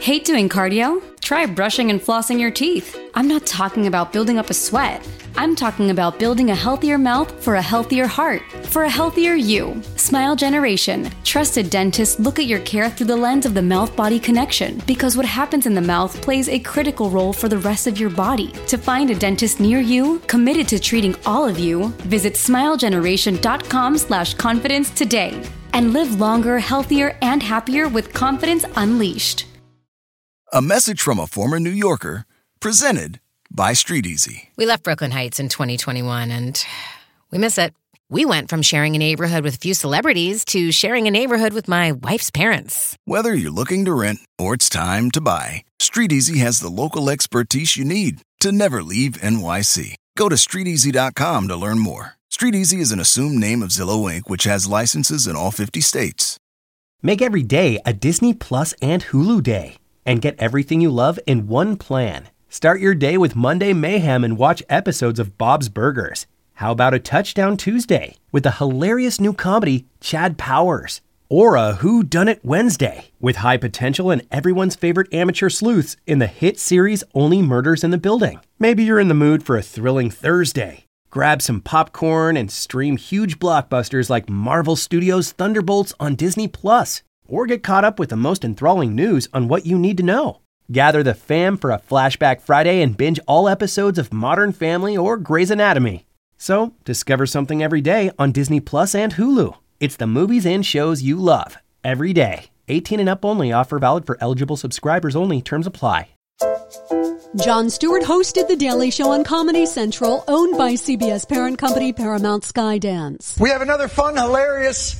Hate doing cardio? Try brushing and flossing your teeth. I'm not talking about building up a sweat. I'm talking about building a healthier mouth for a healthier heart, for a healthier you. Smile Generation. Trusted dentists look at your care through the lens of the mouth-body connection, because what happens in the mouth plays a critical role for the rest of your body. To find a dentist near you, committed to treating all of you, visit smilegeneration.com/confidence today and live longer, healthier, and happier with confidence unleashed. A message from a former New Yorker, presented by Street Easy. We left Brooklyn Heights in 2021, and we miss it. We went from sharing a neighborhood with a few celebrities to sharing a neighborhood with my wife's parents. Whether you're looking to rent or it's time to buy, Street Easy has the local expertise you need to never leave NYC. Go to StreetEasy.com to learn more. Street Easy is an assumed name of Zillow Inc., which has licenses in all 50 states. Make every day a Disney Plus and Hulu day, and get everything you love in one plan. Start your day with Monday Mayhem and watch episodes of Bob's Burgers. How about a Touchdown Tuesday with the hilarious new comedy Chad Powers? Or a Who Done It Wednesday with high potential and everyone's favorite amateur sleuths in the hit series Only Murders in the Building. Maybe you're in the mood for a thrilling Thursday. Grab some popcorn and stream huge blockbusters like Marvel Studios' Thunderbolts on Disney Plus. Or get caught up with the most enthralling news on What You Need to Know. Gather the fam for a Flashback Friday and binge all episodes of Modern Family or Grey's Anatomy. So, discover something every day on Disney Plus and Hulu. It's the movies and shows you love, every day. 18 and up only. Offer valid for eligible subscribers only. Terms apply. Jon Stewart hosted The Daily Show on Comedy Central, owned by CBS parent company Paramount Skydance. We have another fun, hilarious,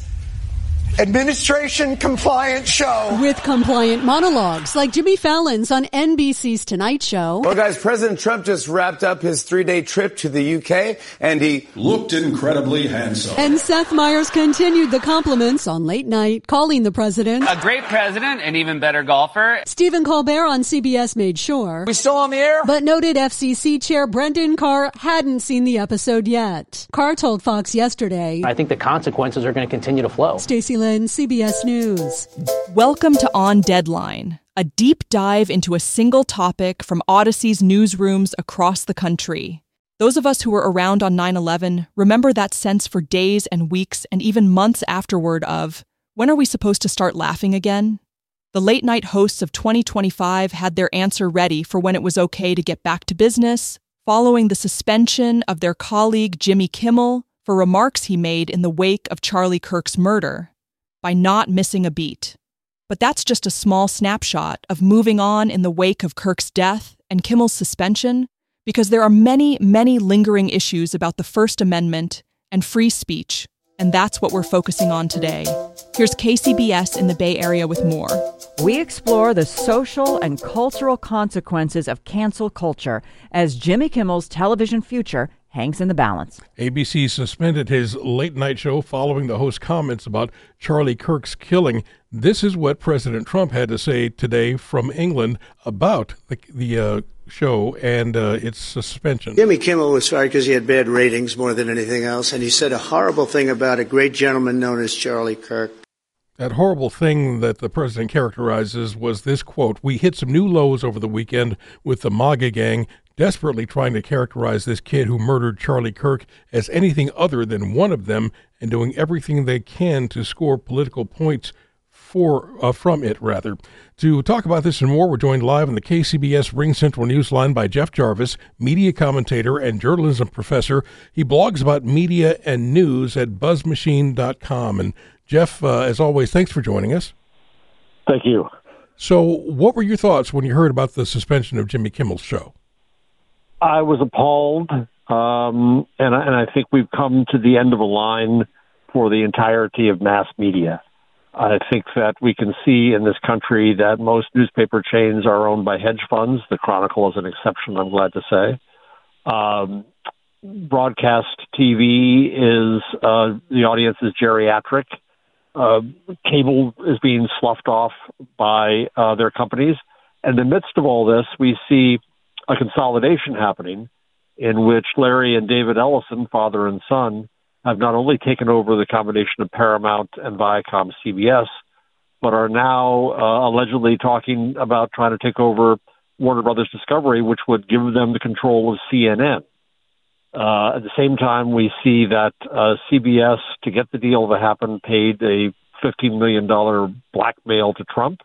administration compliant show. With compliant monologues like Jimmy Fallon's on NBC's Tonight Show. Well, guys, President Trump just wrapped up his 3-day trip to the UK, and he looked incredibly handsome. And Seth Meyers continued the compliments on Late Night, calling the president a great president, an even better golfer. Stephen Colbert on CBS made sure. We still on the air? But noted FCC Chair Brendan Carr hadn't seen the episode yet. Carr told Fox yesterday, I think the consequences are going to continue to flow. Stacey Lynn, CBS News. Welcome to On Deadline, a deep dive into a single topic from Odyssey's newsrooms across the country. Those of us who were around on 9/11 remember that sense for days and weeks and even months afterward of, when are we supposed to start laughing again? The late-night hosts of 2025 had their answer ready for when it was okay to get back to business, following the suspension of their colleague Jimmy Kimmel for remarks he made in the wake of Charlie Kirk's murder, by not missing a beat. But that's just a small snapshot of moving on in the wake of Kirk's death and Kimmel's suspension, because there are many, many lingering issues about the First Amendment and free speech, and that's what we're focusing on today. Here's KCBS in the Bay Area with more. We explore the social and cultural consequences of cancel culture as Jimmy Kimmel's television future hangs in the balance. ABC suspended his late-night show following the host's comments about Charlie Kirk's killing. This is what President Trump had to say today from England about the show and its suspension. Jimmy Kimmel was fired because he had bad ratings more than anything else, and he said a horrible thing about a great gentleman known as Charlie Kirk. That horrible thing that the president characterizes was this quote, "We hit some new lows over the weekend with the MAGA gang, desperately trying to characterize this kid who murdered Charlie Kirk as anything other than one of them and doing everything they can to score political points from it. To talk about this and more, we're joined live on the KCBS Ring Central Newsline by Jeff Jarvis, media commentator and journalism professor. He blogs about media and news at buzzmachine.com. And Jeff, as always, thanks for joining us. Thank you. So what were your thoughts when you heard about the suspension of Jimmy Kimmel's show? I was appalled, and I think we've come to the end of a line for the entirety of mass media. I think that we can see in this country that most newspaper chains are owned by hedge funds. The Chronicle is an exception, I'm glad to say. Broadcast TV is, the audience is geriatric. Cable is being sloughed off by their companies. And in the midst of all this, we see a consolidation happening in which Larry and David Ellison, father and son, have not only taken over the combination of Paramount and Viacom CBS, but are now allegedly talking about trying to take over Warner Brothers Discovery, which would give them the control of CNN. At the same time, we see that CBS, to get the deal to happen, paid a $15 million blackmail to Trump.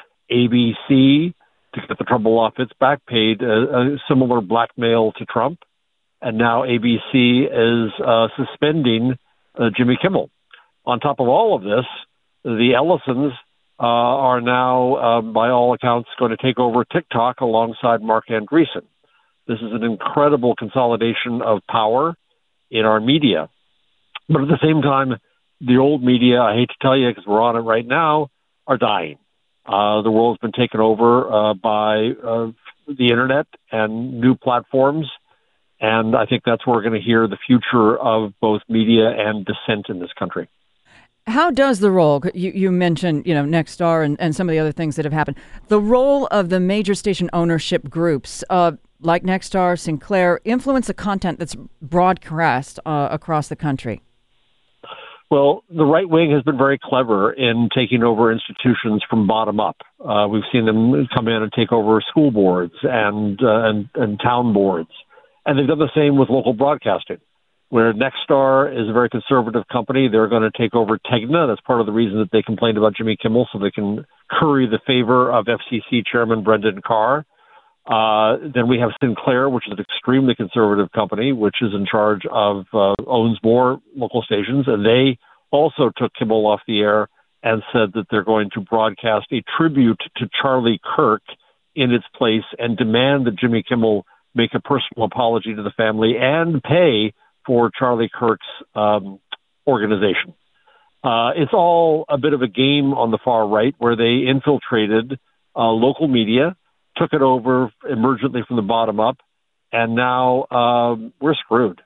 ABC, to get the trouble off its back, paid a similar blackmail to Trump. And now ABC is suspending Jimmy Kimmel. On top of all of this, the Ellisons are now, by all accounts, going to take over TikTok alongside Mark Andreessen. This is an incredible consolidation of power in our media. But at the same time, the old media, I hate to tell you because we're on it right now, are dying. The world's been taken over by the internet and new platforms. And I think that's where we're going to hear the future of both media and dissent in this country. How does the role, you mentioned, Nexstar and some of the other things that have happened, the role of the major station ownership groups like Nexstar, Sinclair, influence the content that's broadcast across the country? Well, the right wing has been very clever in taking over institutions from bottom up. We've seen them come in and take over school boards and town boards. And they've done the same with local broadcasting, where Nexstar is a very conservative company. They're going to take over Tegna. That's part of the reason that they complained about Jimmy Kimmel, so they can curry the favor of FCC Chairman Brendan Carr. Then we have Sinclair, which is an extremely conservative company, which is in charge of, owns more local stations. And they also took Kimmel off the air and said that they're going to broadcast a tribute to Charlie Kirk in its place and demand that Jimmy Kimmel make a personal apology to the family and pay for Charlie Kirk's organization. It's all a bit of a game on the far right where they infiltrated local media, took it over emergently from the bottom up, and now we're screwed.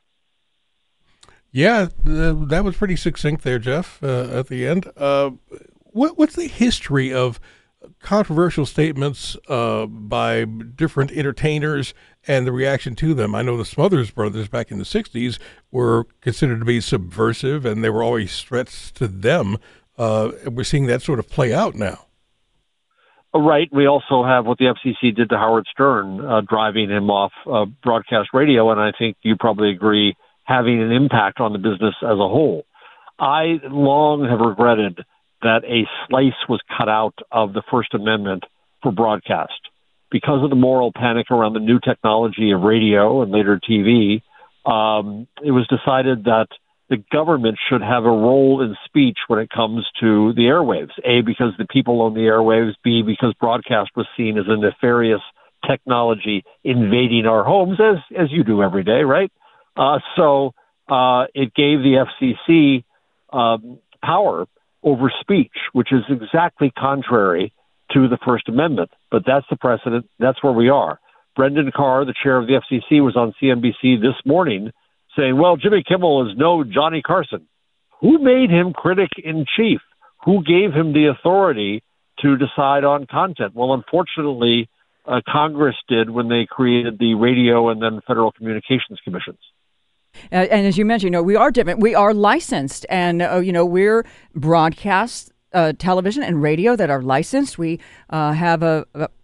Yeah, that was pretty succinct there, Jeff, at the end. What's the history of controversial statements by different entertainers and the reaction to them? I know the Smothers Brothers back in the 60s were considered to be subversive, and there were always threats to them. We're seeing that sort of play out now. Right. We also have what the FCC did to Howard Stern, driving him off broadcast radio, and I think you probably agree, having an impact on the business as a whole. I long have regretted that a slice was cut out of the First Amendment for broadcast. Because of the moral panic around the new technology of radio and later TV, it was decided that the government should have a role in speech when it comes to the airwaves. A, because the people own the airwaves. B, because broadcast was seen as a nefarious technology invading our homes, as you do every day, right? So it gave the FCC power over speech, which is exactly contrary to the First Amendment. But that's the precedent. That's where we are. Brendan Carr, the chair of the FCC, was on CNBC this morning saying, well, Jimmy Kimmel is no Johnny Carson. Who made him critic-in-chief? Who gave him the authority to decide on content? Well, unfortunately, Congress did when they created the Radio and then Federal Communications Commissions. And as you mentioned, we are different. We are licensed, and we're broadcast television and radio that are licensed. We have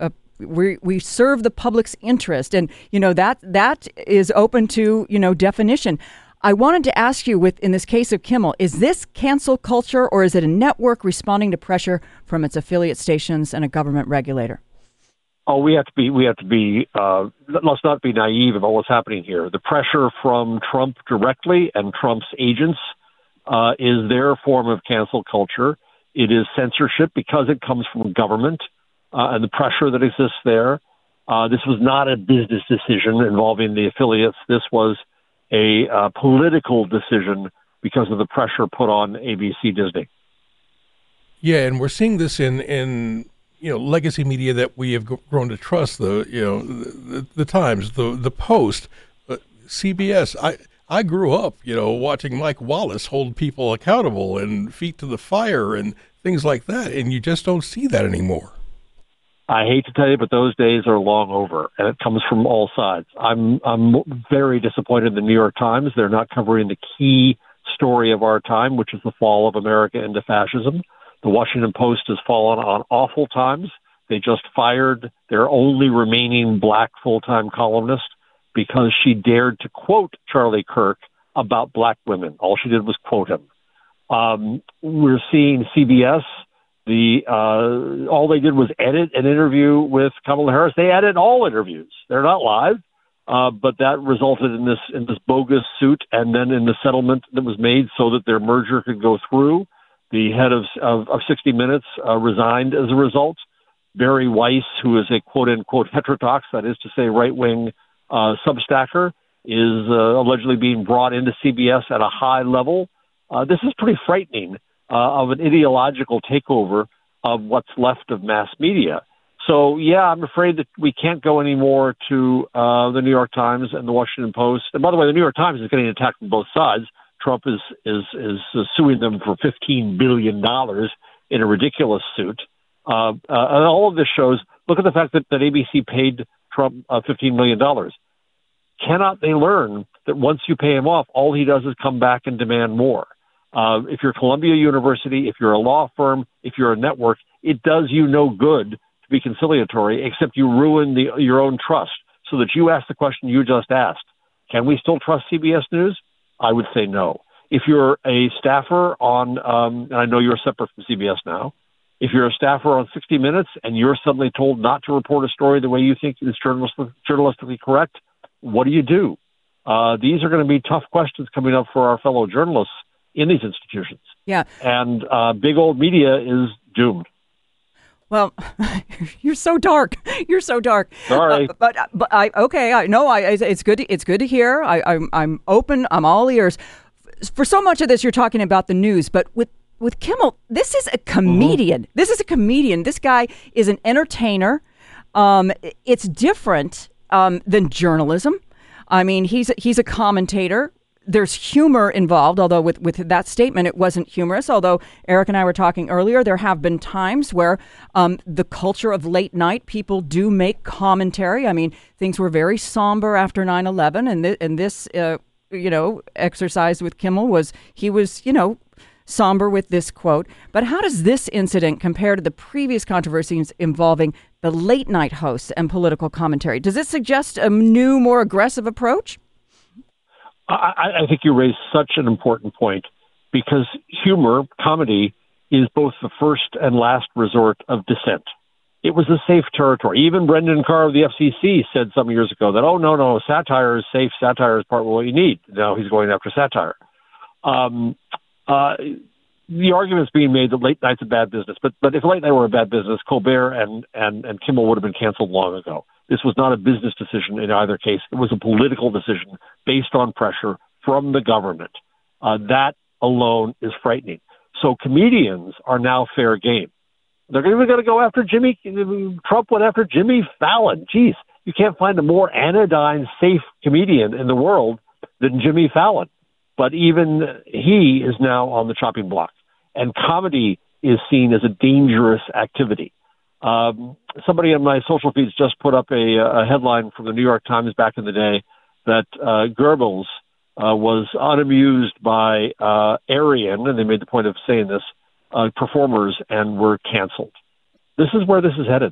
we serve the public's interest, and that is open to definition. I wanted to ask you, in this case of Kimmel, is this cancel culture, or is it a network responding to pressure from its affiliate stations and a government regulator? Oh, we have to be, let's not be naive about what's happening here. The pressure from Trump directly and Trump's agents is their form of cancel culture. It is censorship because it comes from government and the pressure that exists there. This was not a business decision involving the affiliates. This was a political decision because of the pressure put on ABC Disney. Yeah, and we're seeing this in legacy media that we have grown to trust, the Times, the Post, CBS. I grew up, watching Mike Wallace hold people accountable and feet to the fire and things like that, and you just don't see that anymore. I hate to tell you, but those days are long over, and it comes from all sides. I'm very disappointed in the New York Times. They're not covering the key story of our time, which is the fall of America into fascism. The Washington Post has fallen on awful times. They just fired their only remaining black full-time columnist because she dared to quote Charlie Kirk about black women. All she did was quote him. We're seeing CBS. All they did was edit an interview with Kamala Harris. They edit all interviews. They're not live, but that resulted in this bogus suit, and then in the settlement that was made so that their merger could go through. The head of 60 Minutes resigned as a result. Barry Weiss, who is a quote-unquote heterodox, that is to say right-wing substacker, is allegedly being brought into CBS at a high level. This is pretty frightening of an ideological takeover of what's left of mass media. So, yeah, I'm afraid that we can't go anymore to the New York Times and the Washington Post. And by the way, the New York Times is getting attacked from both sides. Trump is suing them for $15 billion in a ridiculous suit. And all of this shows, look at the fact that ABC paid Trump $15 million. Cannot they learn that once you pay him off, all he does is come back and demand more? If you're Columbia University, if you're a law firm, if you're a network, it does you no good to be conciliatory, except you ruin your own trust so that you ask the question you just asked. Can we still trust CBS News? I would say no. If you're a staffer on, and I know you're separate from CBS now, if you're a staffer on 60 Minutes and you're suddenly told not to report a story the way you think is journalistically correct, what do you do? These are going to be tough questions coming up for our fellow journalists in these institutions. Yeah. And big old media is doomed. Well, you're so dark. You're so dark. Sorry, but I know. It's good. It's good to hear. I'm open. I'm all ears. For so much of this, you're talking about the news, but with Kimmel, this is a comedian. Mm-hmm. This is a comedian. This guy is an entertainer. It's different than journalism. I mean, he's a commentator. There's humor involved, although with that statement, it wasn't humorous. Although Eric and I were talking earlier, there have been times where the culture of late night, people do make commentary. I mean, things were very somber after 9/11, and this exercise with Kimmel was somber with this quote. But how does this incident compare to the previous controversies involving the late night hosts and political commentary? Does it suggest a new, more aggressive approach? I think you raised such an important point because humor, comedy, is both the first and last resort of dissent. It was a safe territory. Even Brendan Carr of the FCC said some years ago that, oh, no, satire is safe. Satire is part of what you need. Now he's going after satire. The argument's being made that late night's a bad business. But if late night were a bad business, Colbert and Kimmel would have been canceled long ago. This was not a business decision in either case. It was a political decision based on pressure from the government. That alone is frightening. So comedians are now fair game. They're even going to go after Trump went after Jimmy Fallon. Geez, you can't find a more anodyne, safe comedian in the world than Jimmy Fallon. But even he is now on the chopping block. And comedy is seen as a dangerous activity. Somebody on my social feeds just put up a headline from the New York Times back in the day that Goebbels was unamused by Aryan, and they made the point of saying this, performers, and were canceled. This is where this is headed.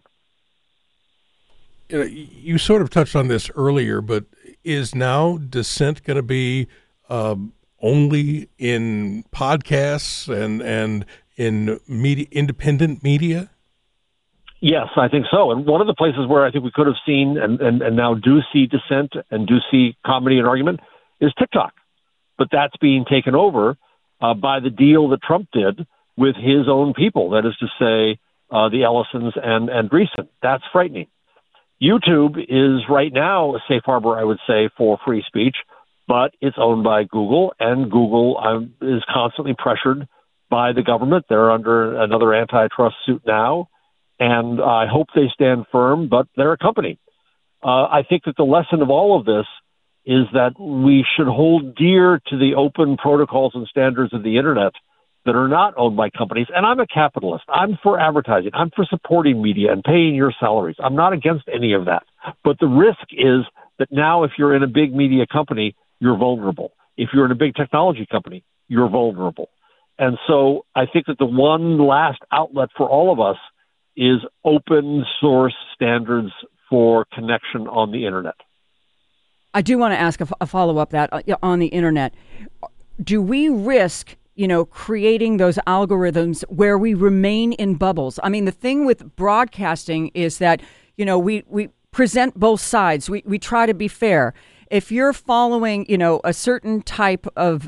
You sort of touched on this earlier, but is now dissent going to be only in podcasts and in media, independent media? Yes, I think so. And one of the places where I think we could have seen and now do see dissent and do see comedy and argument is TikTok. But that's being taken over by the deal that Trump did with his own people. That is to say, the Ellisons and Andreessen. That's frightening. YouTube is right now a safe harbor, I would say, for free speech, but it's owned by Google, and Google is constantly pressured by the government. They're under another antitrust suit now. And I hope they stand firm, but they're a company. I think that the lesson of all of this is that we should hold dear to the open protocols and standards of the Internet that are not owned by companies. And I'm a capitalist. I'm for advertising. I'm for supporting media and paying your salaries. I'm not against any of that. But the risk is that now if you're in a big media company, you're vulnerable. If you're in a big technology company, you're vulnerable. And so I think that the one last outlet for all of us is open source standards for connection on the internet. I do want to ask a follow-up that on the internet. Do we risk, creating those algorithms where we remain in bubbles? I mean, the thing with broadcasting is that, we present both sides. We try to be fair. If you're following, a certain type of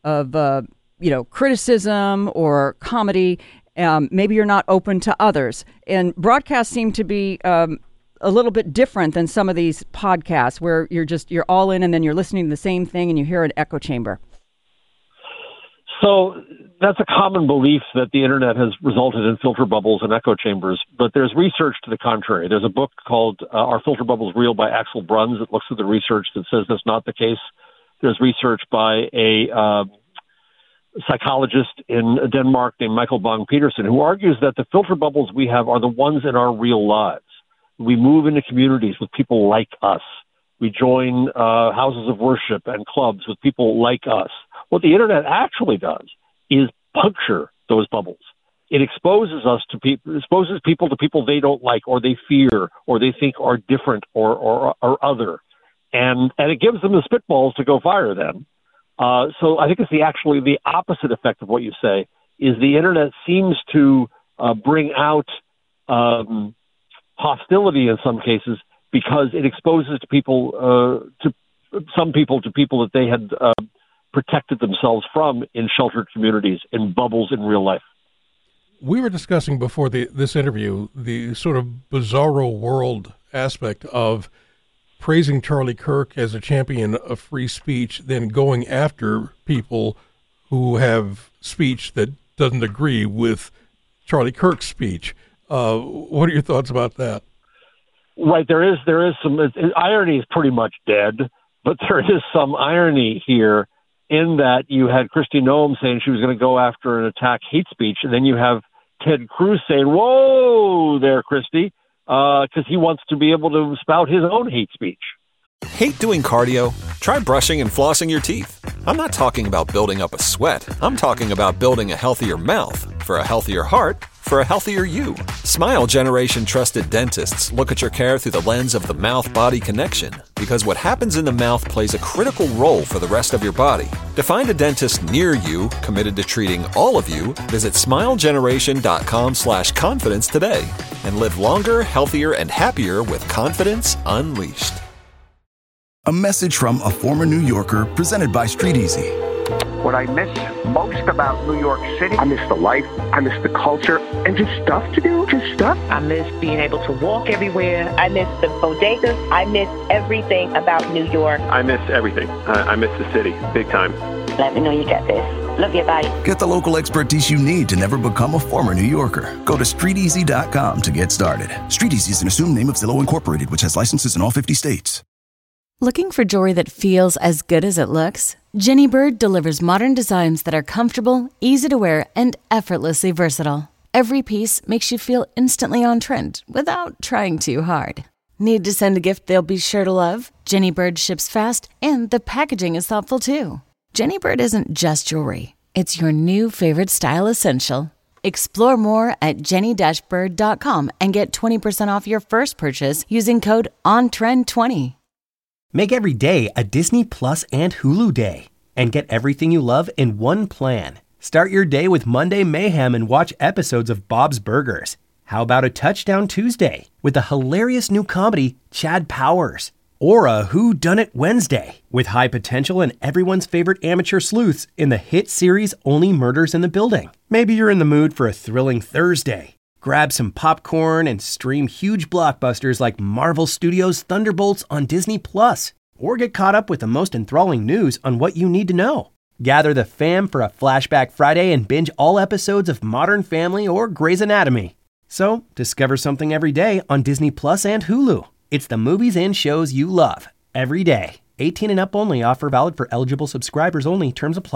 criticism or comedy, maybe you're not open to others. And broadcasts seem to be a little bit different than some of these podcasts where you're all in and then you're listening to the same thing and you hear an echo chamber. So that's a common belief that the internet has resulted in filter bubbles and echo chambers, but there's research to the contrary. There's a book called Are Filter Bubbles Real by Axel Bruns that looks at the research that says that's not the case. There's research by a psychologist in Denmark named Michael Bang-Petersen who argues that the filter bubbles we have are the ones in our real lives. We move into communities with people like us. We join houses of worship and clubs with people like us. What the internet actually does is puncture those bubbles. It exposes people to people they don't like, or they fear, or they think are different or other, and it gives them the spitballs to go fire them. So I think it's actually the opposite effect of what you say. Is the internet seems to bring out hostility in some cases because it exposes people to people that they had protected themselves from in sheltered communities, in bubbles in real life. We were discussing before this interview the sort of bizarro world aspect of praising Charlie Kirk as a champion of free speech, then going after people who have speech that doesn't agree with Charlie Kirk's speech. What are your thoughts about that? Right, there is some irony is pretty much dead, but there is some irony here in that you had Kristi Noem saying she was going to go after and attack hate speech, and then you have Ted Cruz saying, "Whoa there, Kristi," because he wants to be able to spout his own hate speech. Hate doing cardio? Try brushing and flossing your teeth. I'm not talking about building up a sweat. I'm talking about building a healthier mouth for a healthier heart for a healthier you. Smile Generation trusted dentists look at your care through the lens of the mouth-body connection, because what happens in the mouth plays a critical role for the rest of your body. To find a dentist near you committed to treating all of you, visit smilegeneration.com/confidence today and live longer, healthier, and happier with confidence unleashed. A message from a former New Yorker presented by Street Easy. What I miss most about New York City, I miss the life, I miss the culture, and just stuff to do, just stuff. I miss being able to walk everywhere. I miss the bodegas. I miss everything about New York. I miss everything. I miss the city, big time. Let me know you get this. Love you, bye. Get the local expertise you need to never become a former New Yorker. Go to StreetEasy.com to get started. Street Easy is an assumed name of Zillow Incorporated, which has licenses in all 50 states. Looking for jewelry that feels as good as it looks? Jenny Bird delivers modern designs that are comfortable, easy to wear, and effortlessly versatile. Every piece makes you feel instantly on trend without trying too hard. Need to send a gift they'll be sure to love? Jenny Bird ships fast, and the packaging is thoughtful too. Jenny Bird isn't just jewelry. It's your new favorite style essential. Explore more at jenny-bird.com and get 20% off your first purchase using code ONTREND20. Make every day a Disney Plus and Hulu day and get everything you love in one plan. Start your day with Monday Mayhem and watch episodes of Bob's Burgers. How about a Touchdown Tuesday with the hilarious new comedy Chad Powers? Or a Who Done It Wednesday with high potential and everyone's favorite amateur sleuths in the hit series Only Murders in the Building. Maybe you're in the mood for a thrilling Thursday. Grab some popcorn and stream huge blockbusters like Marvel Studios' Thunderbolts on Disney+. Or get caught up with the most enthralling news on what you need to know. Gather the fam for a Flashback Friday and binge all episodes of Modern Family or Grey's Anatomy. So, discover something every day on Disney Plus and Hulu. It's the movies and shows you love every day. 18 and up only. Offer valid for eligible subscribers only. Terms apply.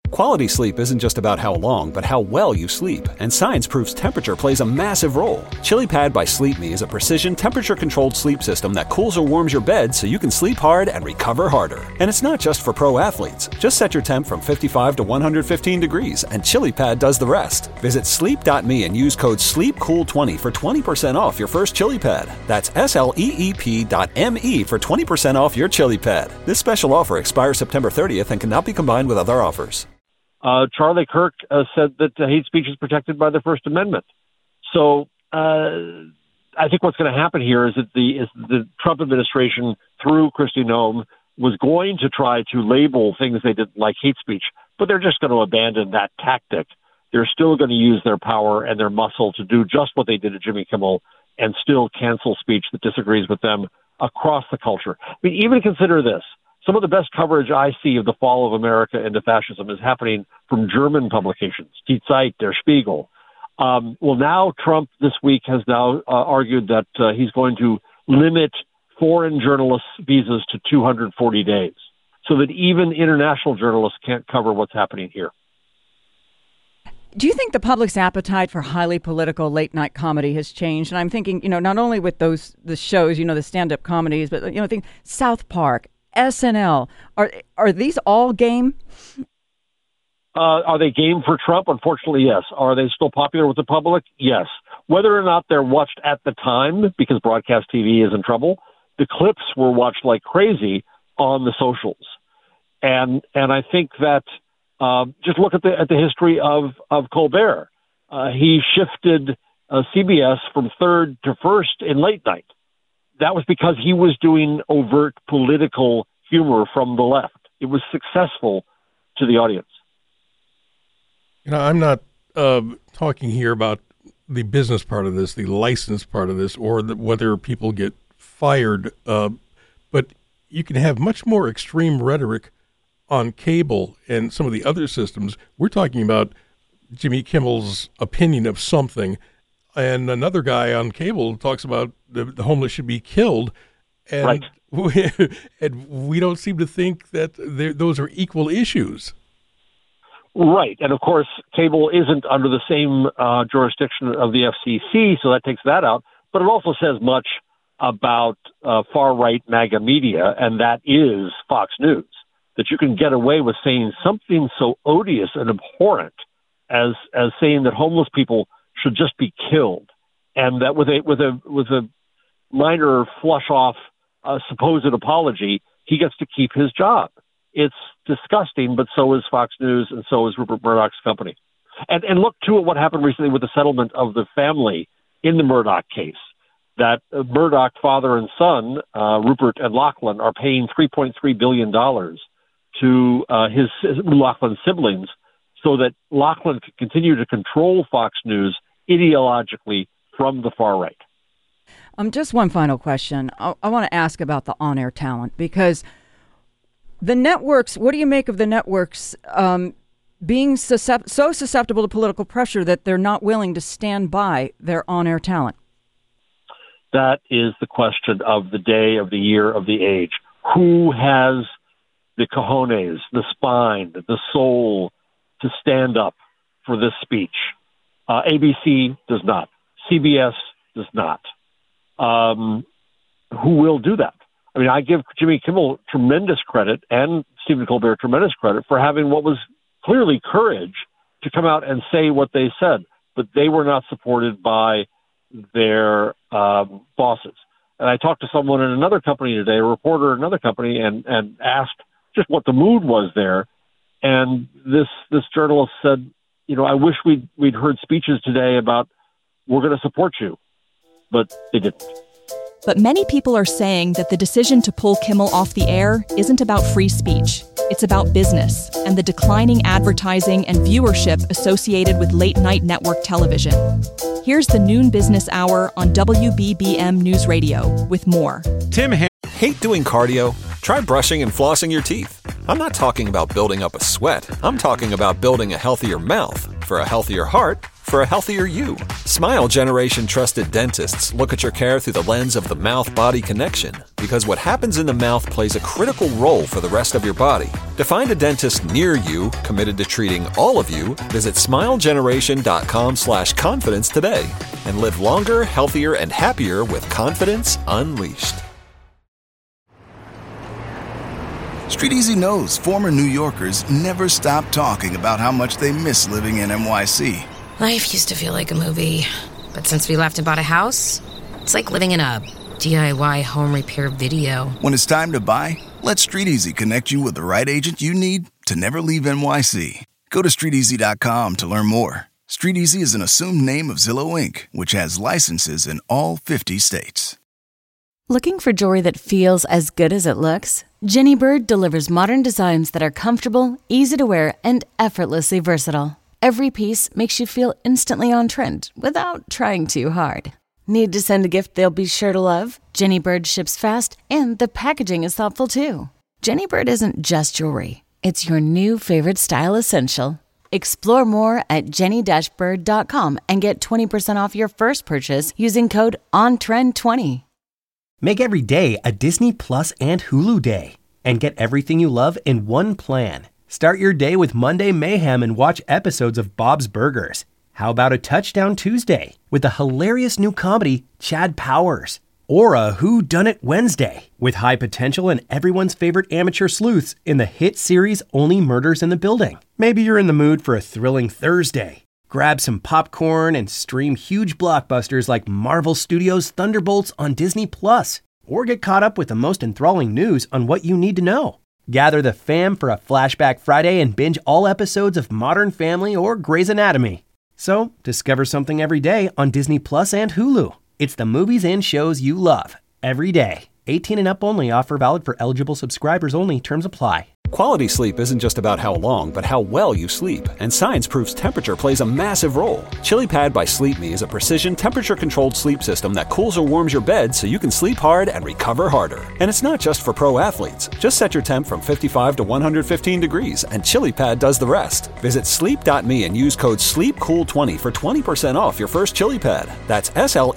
Quality sleep isn't just about how long, but how well you sleep. And science proves temperature plays a massive role. ChiliPad by Sleep Me is a precision temperature-controlled sleep system that cools or warms your bed so you can sleep hard and recover harder. And it's not just for pro athletes. Just set your temp from 55 to 115 degrees, and ChiliPad does the rest. Visit sleep.me and use code SLEEPCOOL20 for 20% off your first ChiliPad. That's SLEEP.me for 20% off your ChiliPad. This special offer expires September 30th and cannot be combined with other offers. Charlie Kirk said that hate speech is protected by the First Amendment. So I think what's going to happen here is that the Trump administration, through Kristi Noem, was going to try to label things they didn't like hate speech, but they're just going to abandon that tactic. They're still going to use their power and their muscle to do just what they did to Jimmy Kimmel and still cancel speech that disagrees with them across the culture. I mean, even consider this. Some of the best coverage I see of the fall of America into fascism is happening from German publications, Die Zeit, Der Spiegel. Well, now Trump this week has now argued that he's going to limit foreign journalists' visas to 240 days so that even international journalists can't cover what's happening here. Do you think the public's appetite for highly political late-night comedy has changed? And I'm thinking, not only with the shows, the stand-up comedies, but, I think South Park, SNL, are these all game? Are they game for Trump? Unfortunately, yes. Are they still popular with the public? Yes. Whether or not they're watched at the time, because broadcast TV is in trouble, the clips were watched like crazy on the socials. And I think that just look at the history of Colbert. He shifted CBS from third to first in late night. That was because he was doing overt political humor from the left. It was successful to the audience. I'm not talking here about the business part of this, the license part of this, or whether people get fired. But you can have much more extreme rhetoric on cable and some of the other systems. We're talking about Jimmy Kimmel's opinion of something, and another guy on cable talks about the homeless should be killed, and right. And we don't seem to think that those are equal issues. Right, and of course, cable isn't under the same jurisdiction of the FCC, so that takes that out. But it also says much about far-right MAGA media, and that is Fox News. That you can get away with saying something so odious and abhorrent as saying that homeless people should just be killed, and that with a minor flush off supposed apology, he gets to keep his job. It's disgusting, but so is Fox News, and so is Rupert Murdoch's company. And look too at what happened recently with the settlement of the family in the Murdoch case. That Murdoch father and son, Rupert and Lachlan, are paying $3.3 billion to his Lachlan siblings, so that Lachlan can continue to control Fox News ideologically from the far right. Just one final question. I want to ask about the on-air talent, because the networks, what do you make of the networks being so susceptible to political pressure that they're not willing to stand by their on-air talent? That is the question of the day, of the year, of the age. Who has the cojones, the spine, the soul to stand up for this speech? ABC does not. CBS does not. Who will do that? I mean, I give Jimmy Kimmel tremendous credit and Stephen Colbert tremendous credit for having what was clearly courage to come out and say what they said, but they were not supported by their bosses. And I talked to someone in another company today, a reporter in another company, and asked just what the mood was there. And this journalist said, I wish we'd heard speeches today about we're going to support you, but they didn't. But many people are saying that the decision to pull Kimmel off the air isn't about free speech. It's about business and the declining advertising and viewership associated with late-night network television. Here's the Noon Business Hour on WBBM News Radio with more. Hate doing cardio? Try brushing and flossing your teeth. I'm not talking about building up a sweat. I'm talking about building a healthier mouth for a healthier heart, for a healthier you. Smile Generation trusted dentists look at your care through the lens of the mouth-body connection, because what happens in the mouth plays a critical role for the rest of your body. To find a dentist near you committed to treating all of you, visit smilegeneration.com/confidence today and live longer, healthier, and happier with confidence unleashed. Street Easy knows former New Yorkers never stop talking about how much they miss living in NYC. Life used to feel like a movie, but since we left and bought a house, it's like living in a DIY home repair video. When it's time to buy, let Street Easy connect you with the right agent you need to never leave NYC. Go to StreetEasy.com to learn more. Street Easy is an assumed name of Zillow Inc., which has licenses in all 50 states. Looking for jewelry that feels as good as it looks? Jenny Bird delivers modern designs that are comfortable, easy to wear, and effortlessly versatile. Every piece makes you feel instantly on trend without trying too hard. Need to send a gift they'll be sure to love? Jenny Bird ships fast, and the packaging is thoughtful too. Jenny Bird isn't just jewelry. It's your new favorite style essential. Explore more at jenny-bird.com and get 20% off your first purchase using code ONTREND20. Make every day a Disney Plus and Hulu day and get everything you love in one plan. Start your day with Monday Mayhem and watch episodes of Bob's Burgers. How about a Touchdown Tuesday with the hilarious new comedy Chad Powers? Or a Who Done It Wednesday with high potential and everyone's favorite amateur sleuths in the hit series Only Murders in the Building. Maybe you're in the mood for a thrilling Thursday. Grab some popcorn and stream huge blockbusters like Marvel Studios' Thunderbolts on Disney+. Or get caught up with the most enthralling news on what you need to know. Gather the fam for a Flashback Friday and binge all episodes of Modern Family or Grey's Anatomy. So, discover something every day on Disney Plus and Hulu. It's the movies and shows you love every day. 18 and up only. Offer valid for eligible subscribers only. Terms apply. Quality sleep isn't just about how long, but how well you sleep. And science proves temperature plays a massive role. ChiliPad by Sleep Me is a precision temperature-controlled sleep system that cools or warms your bed so you can sleep hard and recover harder. And it's not just for pro athletes. Just set your temp from 55 to 115 degrees, and ChiliPad does the rest. Visit sleep.me and use code SLEEPCOOL20 for 20% off your first ChiliPad. That's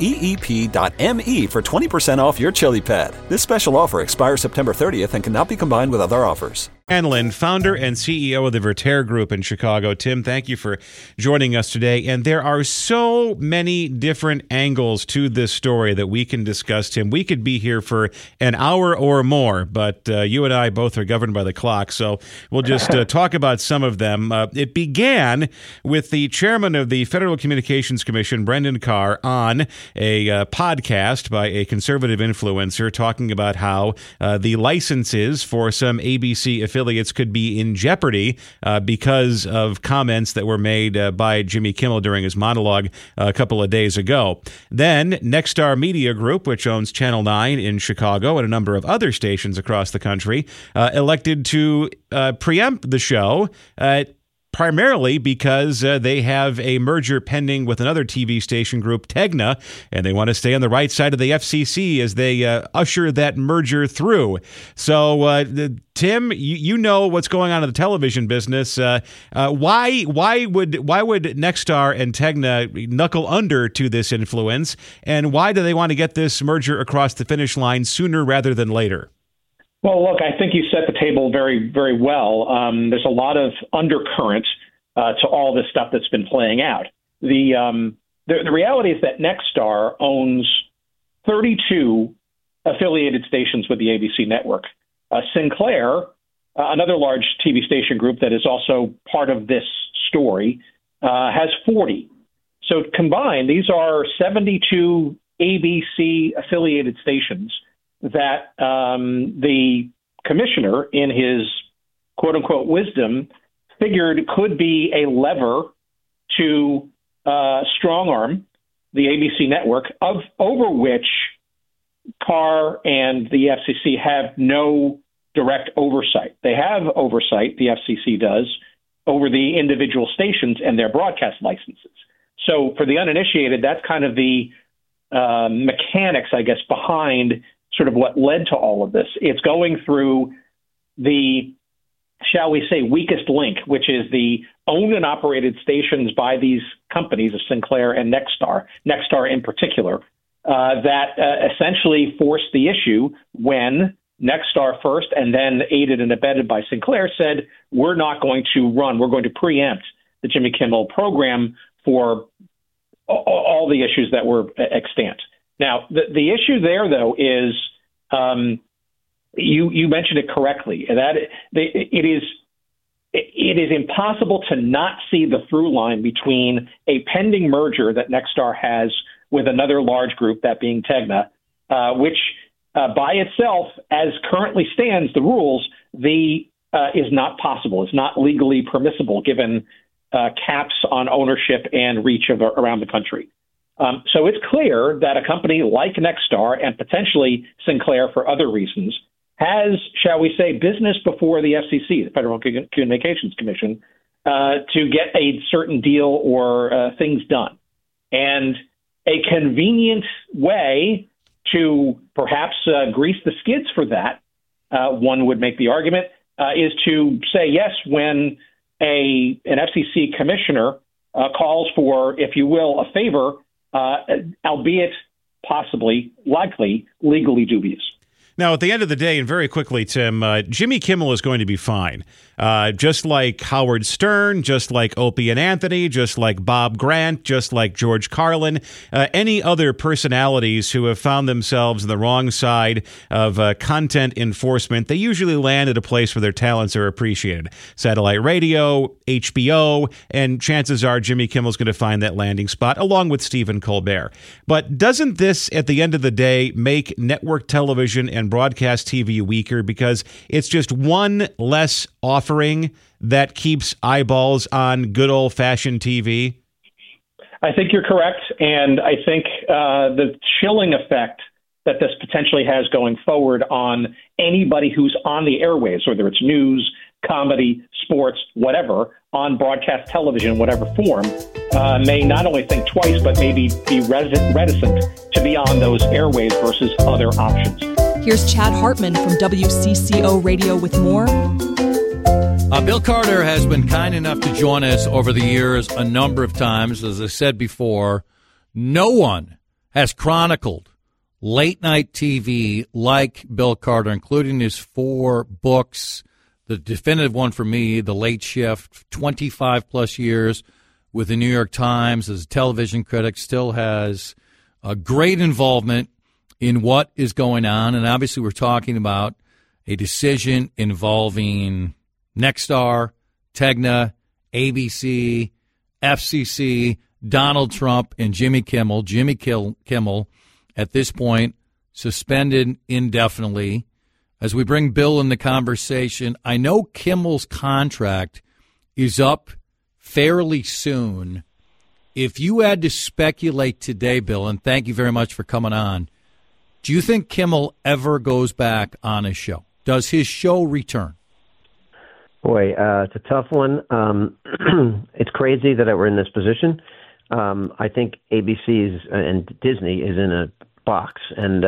SLEEP.me for 20% off your ChiliPad. This special offer expires September 30th and cannot be combined with other offers. Hanlon, founder and CEO of the Vertere Group in Chicago. Tim, thank you for joining us today. And there are so many different angles to this story that we can discuss, Tim. We could be here for an hour or more, but you and I both are governed by the clock, so we'll just talk about some of them. It began with the chairman of the Federal Communications Commission, Brendan Carr, on a podcast by a conservative influencer talking about how the licenses for some ABC affiliates could be in jeopardy because of comments that were made by Jimmy Kimmel during his monologue a couple of days ago. Then Nexstar Media Group, which owns Channel 9 in Chicago and a number of other stations across the country, elected to preempt the show, primarily because they have a merger pending with another TV station group, Tegna, and they want to stay on the right side of the FCC as they usher that merger through. So, Tim, you know what's going on in the television business. Why would Nexstar and Tegna knuckle under to this influence, and why do they want to get this merger across the finish line sooner rather than later? Well, look, I think you set the table very, very well. There's a lot of undercurrent to all this stuff that's been playing out. The reality is that Nexstar owns 32 affiliated stations with the ABC network. Sinclair, another large TV station group that is also part of this story, has 40. So combined, these are 72 ABC affiliated stations that the commissioner, in his quote-unquote wisdom, figured could be a lever to strong-arm the ABC network, over which Carr and the FCC have no direct oversight. They have oversight, the FCC does, over the individual stations and their broadcast licenses. So for the uninitiated, that's kind of the mechanics, I guess, behind sort of what led to all of this. It's going through the shall we say, weakest link, which is the owned and operated stations by these companies of Sinclair and Nexstar in particular, that essentially forced the issue when Nexstar first, and then aided and abetted by Sinclair, said, we're going to preempt the Jimmy Kimmel program for all the issues that were extant. Now, the issue there, though, is you mentioned it correctly, that it is impossible to not see the through line between a pending merger that Nexstar has with another large group, that being Tegna, which by itself, as currently stands, the rules, is not possible. It's not legally permissible given caps on ownership and reach around the country. So it's clear that a company like Nexstar and potentially Sinclair for other reasons has, shall we say, business before the FCC, the Federal Communications Commission, to get a certain deal or things done. And a convenient way to perhaps grease the skids for that, one would make the argument, is to say yes when an FCC commissioner calls for, if you will, a favor, albeit possibly, likely, legally dubious. Now, at the end of the day, and very quickly, Tim, Jimmy Kimmel is going to be fine. Just like Howard Stern, just like Opie and Anthony, just like Bob Grant, just like George Carlin, any other personalities who have found themselves on the wrong side of content enforcement, they usually land at a place where their talents are appreciated. Satellite radio, HBO, and chances are Jimmy Kimmel's going to find that landing spot, along with Stephen Colbert. But doesn't this, at the end of the day, make network television and broadcast TV weaker because it's just one less offering that keeps eyeballs on good old-fashioned TV? I think you're correct, and I think the chilling effect that this potentially has going forward on anybody who's on the airwaves, whether it's news, comedy, sports, whatever, on broadcast television, whatever form, may not only think twice, but maybe be reticent to be on those airwaves versus other options. Here's Chad Hartman from WCCO Radio with more. Bill Carter has been kind enough to join us over the years a number of times. As I said before, no one has chronicled late-night TV like Bill Carter, including his 4 books. The definitive one for me, The Late Shift, 25-plus years with the New York Times as a television critic, still has a great involvement in what is going on. And obviously we're talking about a decision involving Nexstar, Tegna, ABC, FCC, Donald Trump, and Jimmy Kimmel. Jimmy Kimmel, at this point, suspended indefinitely. As we bring Bill in the conversation, I know Kimmel's contract is up fairly soon. If you had to speculate today, Bill, and thank you very much for coming on, do you think Kimmel ever goes back on his show? Does his show return? Boy, it's a tough one. It's crazy that we're in this position. I think ABC and Disney is in a box, and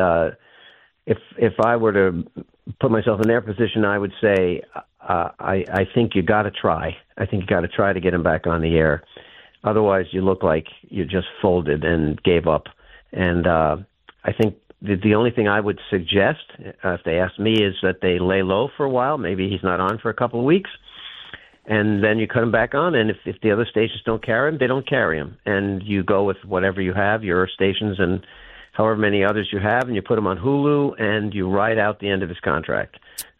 if I were to put myself in their position, I would say I think you got to try. I think you got to try to get him back on the air. Otherwise, you look like you just folded and gave up. And I think the only thing I would suggest, if they ask me, is that they lay low for a while. Maybe he's not on for a couple of weeks, and then you cut him back on. And if the other stations don't carry him, they don't carry him. And you go with whatever you have, your stations and however many others you have, and you put him on Hulu, and you ride out the end of his contract.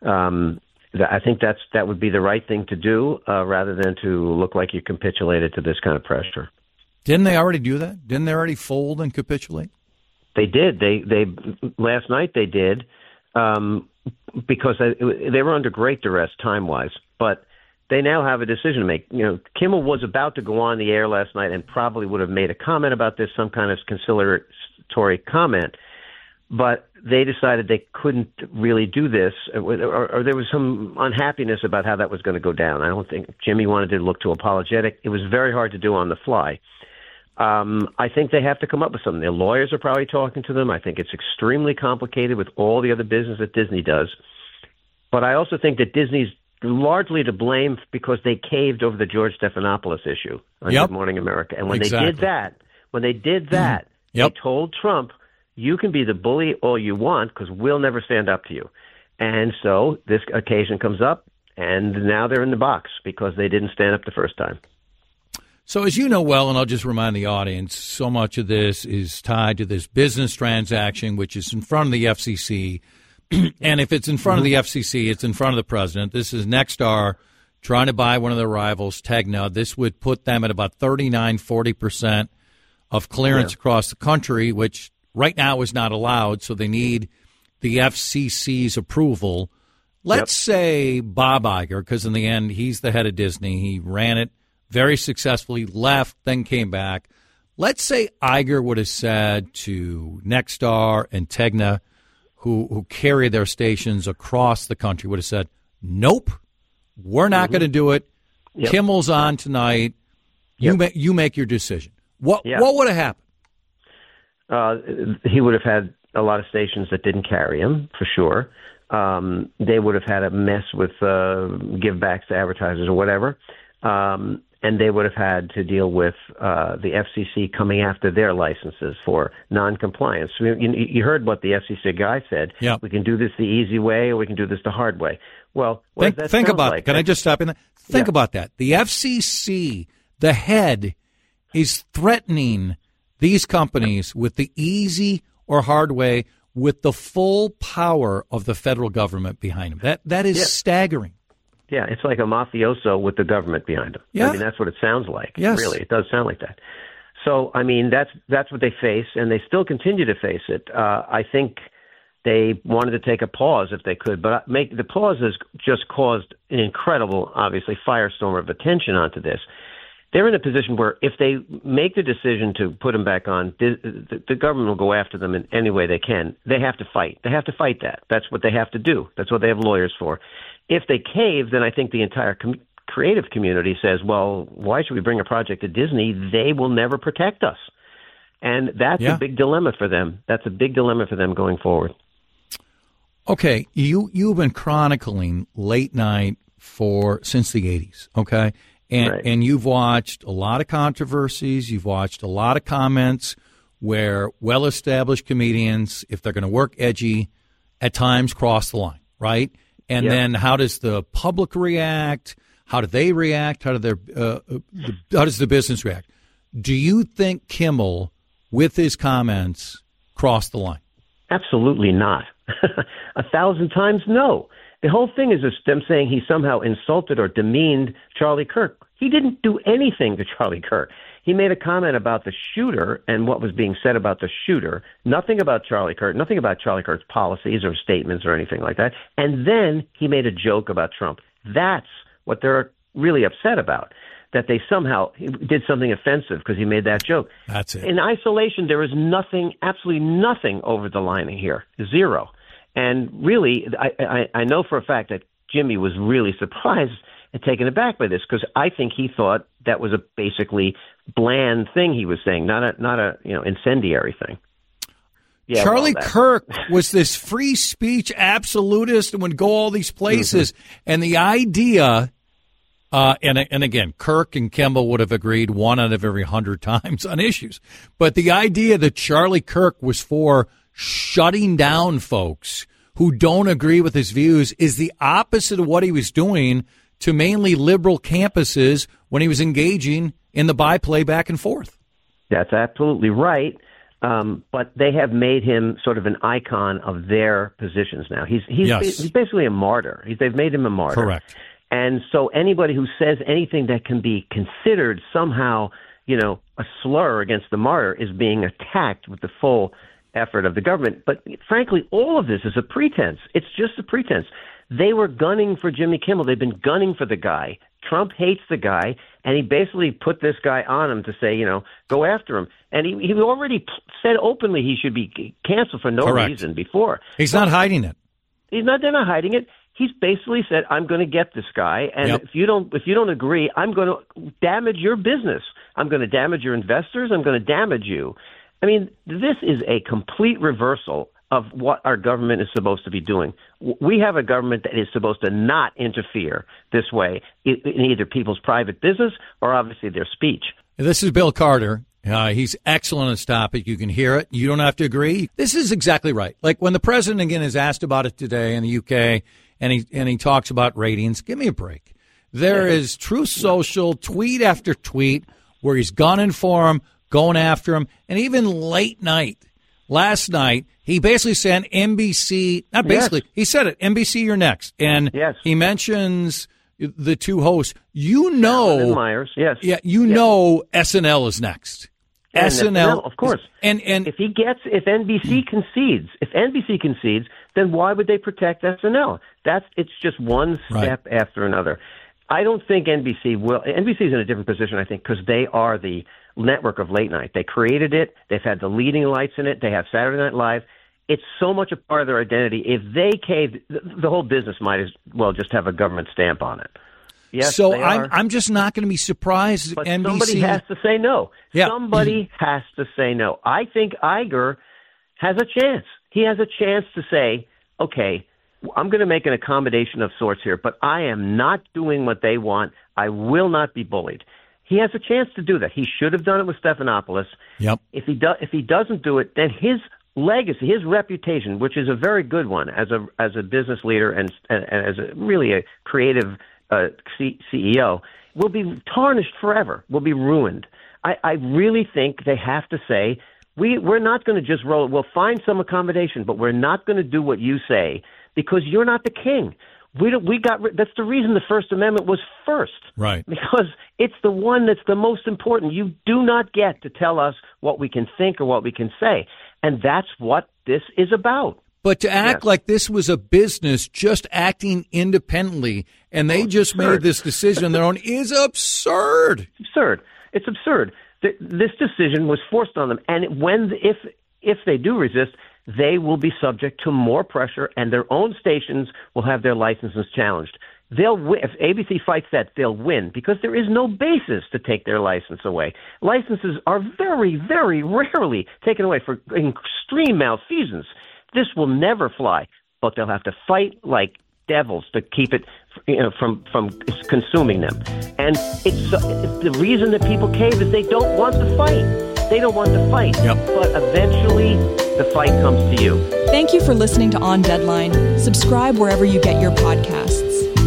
I think that would be the right thing to do, rather than to look like you capitulated to this kind of pressure. Didn't they already do that? Didn't they already fold and capitulate? They did. They last night they did, because they were under great duress time-wise. But they now have a decision to make. You know, Kimmel was about to go on the air last night and probably would have made a comment about this, some kind of conciliatory comment. But they decided they couldn't really do this, or there was some unhappiness about how that was going to go down. I don't think Jimmy wanted to look too apologetic. It was very hard to do on the fly. I think they have to come up with something. Their lawyers are probably talking to them. I think it's extremely complicated with all the other business that Disney does. But I also think that Disney's largely to blame because they caved over the George Stephanopoulos issue on Good Morning America. And when they did that, they told Trump, you can be the bully all you want because we'll never stand up to you. And so this occasion comes up, and now they're in the box because they didn't stand up the first time. So as you know well, and I'll just remind the audience, so much of this is tied to this business transaction, which is in front of the FCC. And if it's in front of the FCC, it's in front of the president. This is Nexstar trying to buy one of their rivals, Tegna. This would put them at about 40% of clearance across the country, which right now is not allowed. So they need the FCC's approval. Let's say Bob Iger, because in the end, he's the head of Disney. He ran it very successfully, left, then came back. Let's say Iger would have said to Nexstar and Tegna, who carry their stations across the country, would have said, nope, we're not going to do it. Kimmel's on tonight. You make your decision. What would have happened? He would have had a lot of stations that didn't carry him, for sure. They would have had a mess with give-backs to advertisers or whatever. And they would have had to deal with the FCC coming after their licenses for noncompliance. You heard what the FCC guy said. We can do this the easy way or we can do this the hard way. Well, think about it. Can I just stop in there? Think about that. The FCC, the head, is threatening these companies with the easy or hard way with the full power of the federal government behind them. That is staggering. Yeah, it's like a mafioso with the government behind him. Yeah. I mean, that's what it sounds like. Yes. Really, it does sound like that. So, I mean, that's what they face, and they still continue to face it. I think they wanted to take a pause if they could, but the pause has just caused an incredible, obviously, firestorm of attention onto this. They're in a position where if they make the decision to put him back on, the government will go after them in any way they can. They have to fight. They have to fight that. That's what they have to do. That's what they have lawyers for. If they cave, then I think the entire creative community says, well, why should we bring a project to Disney? They will never protect us. And that's a big dilemma for them. That's a big dilemma for them going forward. Okay, you've been chronicling late night since the 80s, okay? And you've watched a lot of controversies. You've watched a lot of comments where well-established comedians, if they're going to work edgy, at times cross the line, right? And then how does the public react? How do they react? How does the business react? Do you think Kimmel, with his comments, crossed the line? Absolutely not. 1,000 times no. The whole thing is them saying he somehow insulted or demeaned Charlie Kirk. He didn't do anything to Charlie Kirk. He made a comment about the shooter and what was being said about the shooter. Nothing about Charlie Kirk, nothing about Charlie Kirk's policies or statements or anything like that. And then he made a joke about Trump. That's what they're really upset about, that they somehow did something offensive because he made that joke. That's it. In isolation, there is nothing, absolutely nothing over the line here. Zero. And really, I know for a fact that Jimmy was really surprised and taken aback by this because I think he thought that was a basically bland thing he was saying, not a incendiary thing. Yeah, Charlie Kirk was this free speech absolutist and would go all these places. And the idea, and again, Kirk and Kimmel would have agreed 1 out of every 100 times on issues. But the idea that Charlie Kirk was for shutting down folks who don't agree with his views is the opposite of what he was doing to mainly liberal campuses when he was engaging in the byplay back and forth. That's absolutely right. But they have made him sort of an icon of their positions now. He's basically a martyr. They've made him a martyr. Correct. And so anybody who says anything that can be considered somehow, a slur against the martyr is being attacked with the full effort of the government. But frankly, all of this is a pretense. It's just a pretense. They were gunning for Jimmy Kimmel. They've been gunning for the guy. Trump hates the guy, and he basically put this guy on him to say, go after him. And he already said openly he should be canceled for no reason before. He's not hiding it. They're not hiding it. He's basically said, I'm going to get this guy, and if you don't agree, I'm going to damage your business. I'm going to damage your investors. I'm going to damage you. I mean, this is a complete reversal of what our government is supposed to be doing. We have a government that is supposed to not interfere this way in either people's private business or obviously their speech. This is Bill Carter. He's excellent on this topic. You can hear it. You don't have to agree. This is exactly right. Like when the president, again, is asked about it today in the UK and he talks about ratings, give me a break. There is Truth Social, tweet after tweet, where he's gunning for him, going after him, and even late night. Last night, he basically said NBC, not basically, he said it, NBC, you're next. And he mentions the two hosts. You know, Alan Myers, yeah, know SNL is next. And SNL, of course. And if NBC concedes, then why would they protect SNL? It's just one step after another. I don't think NBC will. NBC is in a different position, I think, because they are the network of late night. They created it. They've had the leading lights in it. They have Saturday Night Live. It's so much a part of their identity. If they caved, the whole business might as well just have a government stamp on it. Yes, so I'm just not going to be surprised. But NBC... somebody has to say no. Yeah. Somebody has to say no. I think Iger has a chance. He has a chance to say, okay, I'm going to make an accommodation of sorts here, but I am not doing what they want. I will not be bullied. He has a chance to do that. He should have done it with Stephanopoulos. Yep. If he doesn't do it, then his legacy, his reputation, which is a very good one as a business leader and as really a creative CEO, will be tarnished forever. Will be ruined. I really think they have to say we're not going to just roll it. We'll find some accommodation, but we're not going to do what you say because you're not the king. That's the reason the First Amendment was first. Right. Because it's the one that's the most important. You do not get to tell us what we can think or what we can say. And that's what this is about. But to act like this was a business just acting independently and they just made this decision on their own is absurd. It's absurd. This decision was forced on them. And if they do resist, they will be subject to more pressure, and their own stations will have their licenses challenged. They'll win. If ABC fights that, they'll win because there is no basis to take their license away. Licenses are very, very rarely taken away for extreme malfeasance. This will never fly, but they'll have to fight like devils to keep it from consuming them. And it's the reason that people cave is they don't want to fight. They don't want to fight. Yep. But eventually, the fight comes to you. Thank you for listening to On Deadline. Subscribe wherever you get your podcasts.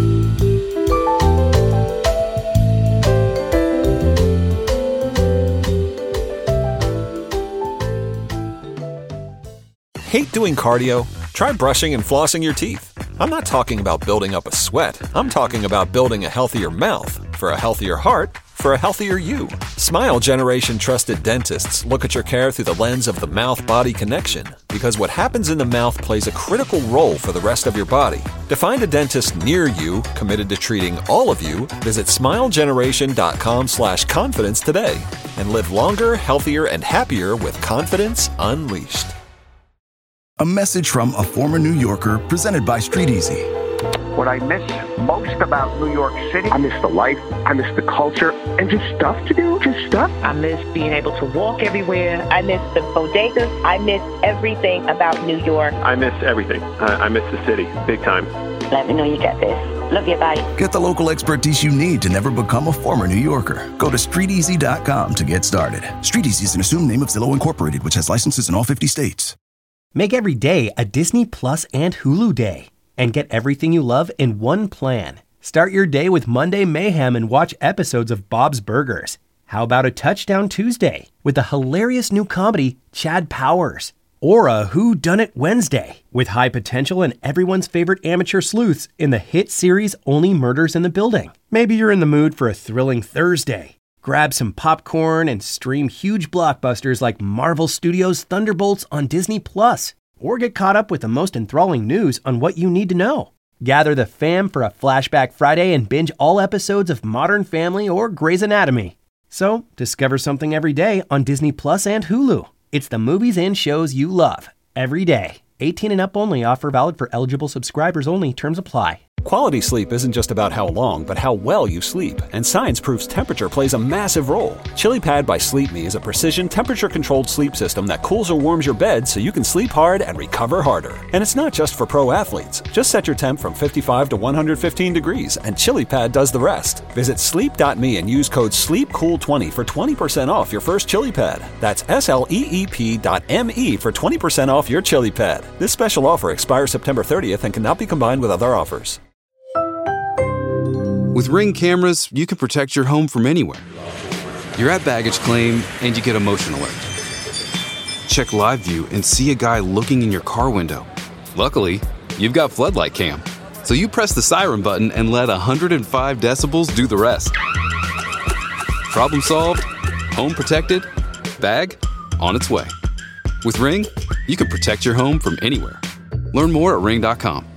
Hate doing cardio? Try brushing and flossing your teeth. I'm not talking about building up a sweat. I'm talking about building a healthier mouth for a healthier heart for a healthier you. Smile Generation trusted dentists look at your care through the lens of the mouth-body connection because what happens in the mouth plays a critical role for the rest of your body. To find a dentist near you committed to treating all of you, visit smilegeneration.com/confidence today and live longer, healthier, and happier with confidence unleashed. A message from a former New Yorker presented by Street Easy. What I miss most about New York City, I miss the life, I miss the culture, and just stuff to do, just stuff. I miss being able to walk everywhere. I miss the bodegas. I miss everything about New York. I miss everything. I miss the city, big time. Let me know you got this. Love you, bye. Get the local expertise you need to never become a former New Yorker. Go to StreetEasy.com to get started. Street Easy is an assumed name of Zillow Incorporated, which has licenses in all 50 states. Make every day a Disney Plus and Hulu day and get everything you love in one plan. Start your day with Monday Mayhem and watch episodes of Bob's Burgers. How about a Touchdown Tuesday with the hilarious new comedy Chad Powers? Or a Whodunit Wednesday with high potential and everyone's favorite amateur sleuths in the hit series Only Murders in the Building. Maybe you're in the mood for a thrilling Thursday. Grab some popcorn and stream huge blockbusters like Marvel Studios' Thunderbolts on Disney+. Or get caught up with the most enthralling news on What You Need to Know. Gather the fam for a Flashback Friday and binge all episodes of Modern Family or Grey's Anatomy. So, discover something every day on Disney Plus and Hulu. It's the movies and shows you love, every day. 18 and up only. Offer valid for eligible subscribers only. Terms apply. Quality sleep isn't just about how long, but how well you sleep, and science proves temperature plays a massive role. ChiliPad by Sleep Me is a precision, temperature-controlled sleep system that cools or warms your bed so you can sleep hard and recover harder. And it's not just for pro athletes. Just set your temp from 55 to 115 degrees, and ChiliPad does the rest. Visit sleep.me and use code SLEEPCOOL20 for 20% off your first ChiliPad. That's SLEEP.me for 20% off your ChiliPad. This special offer expires September 30th and cannot be combined with other offers. With Ring cameras, you can protect your home from anywhere. You're at baggage claim and you get a motion alert. Check live view and see a guy looking in your car window. Luckily, you've got Floodlight Cam. So you press the siren button and let 105 decibels do the rest. Problem solved, home protected, bag on its way. With Ring, you can protect your home from anywhere. Learn more at ring.com.